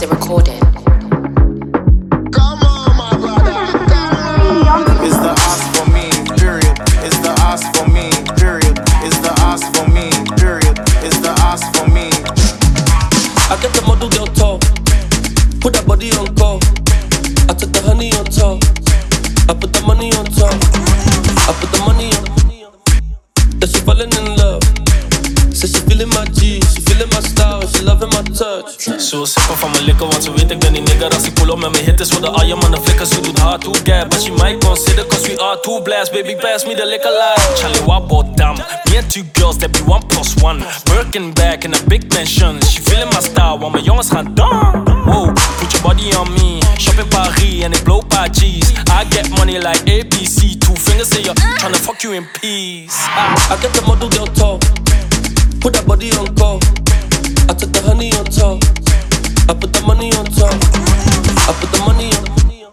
it recording? Come on, my brother. It's the ask for me, period. It's the ask for me, period. It's the ask for me, period. It's the ask for me. I get the model girl tall, put that body on call. I took the honey on top, I put the money on top. I put the money on. That she falling in love. Says she feeling my G, she feeling my style, she loving my touch. Ze wil sippen van mijn liquor, want ze weet ik ben die nigger. Als ik pull op met mijn hitters, voor de I am on the flicker. Ze doet hard to get, but she might consider, cause we are too blessed. Baby, pass me the liquor like Charlie Wabo damn. Me and two girls, that be 1+1. Birkin back in a big mansion. She feeling my style, want mijn jongens gaan down. Whoa, put your body on me. Shop in Paris and it blow by G's. I get money like ABC. 2 fingers in your tryna fuck you in peace. I get the model girl tall, put that body on call. I took the honey on top, I put the money on top. I put the money on.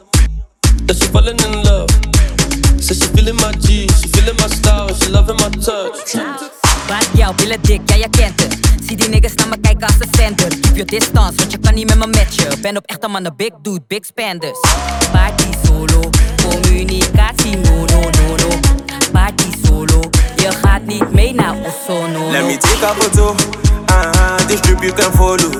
That she falling in love. Says she feeling my G, she feeling my style, she loving my touch. Bad jou, billen dik, ja jij kent het. Zie die niggas naar me kijken als een zender. Keep your distance, want je kan niet met me matchen. Ben op echte mannen, big dude, big spenders. Party solo, communicatie, no, no, no, no. Party solo, je gaat niet mee naar Osso, no, no. Let me take a photo, this trip you can follow.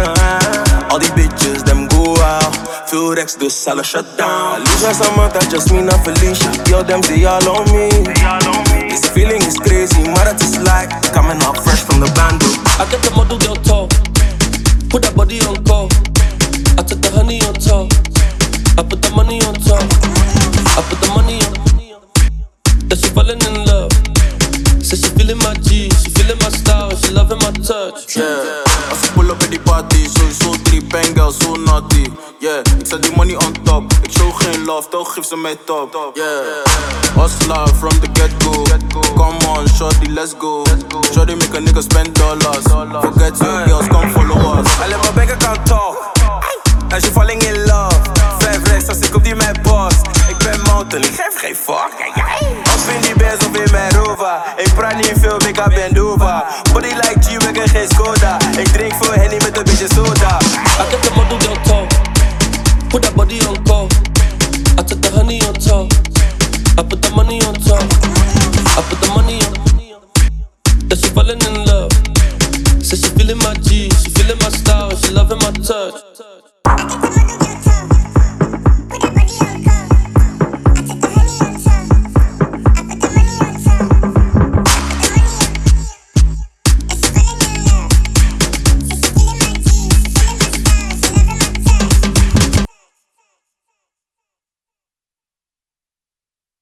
All these bitches, them go out. Veel Rex, dus alle shut down. Alicia, Samantha, Jasmina, Felicia. Yo, them say all on me. This feeling is crazy, maar het is like coming out fresh from the bando. I get the model girl tall, put that body on call. I took the honey on top, I put the money on top. I put the money on. That she falling in love. Says she feeling my G, she feeling my style, she loving my touch. Yeah, als ik pull up at die party, sowieso 3 bangers, so naughty. Yeah, ik zet die money on top. Ik show geen love, toch geef ze mij top. Yeah, hustler from the get-go. Come on, shorty, let's go. Shorty make a nigga spend dollars. Forget your girls, come follow us. I let my bank account talk. And she falling in love. 5 Rex als ik op die mijn boss. Ik ben mountain, ik geef geen fuck. Of in die Benz of in mijn Rover. Ik praat niet veel, ik ga bend over. Body like G-Wagon, geen Skoda. Ik drink veel Henny met een beetje soda. I get the model girl tall, put that body on call. I took the honey on top, I put the money on top. I put the money on. That she falling in love. Says she feeling my G, she feeling my style, she loving my touch.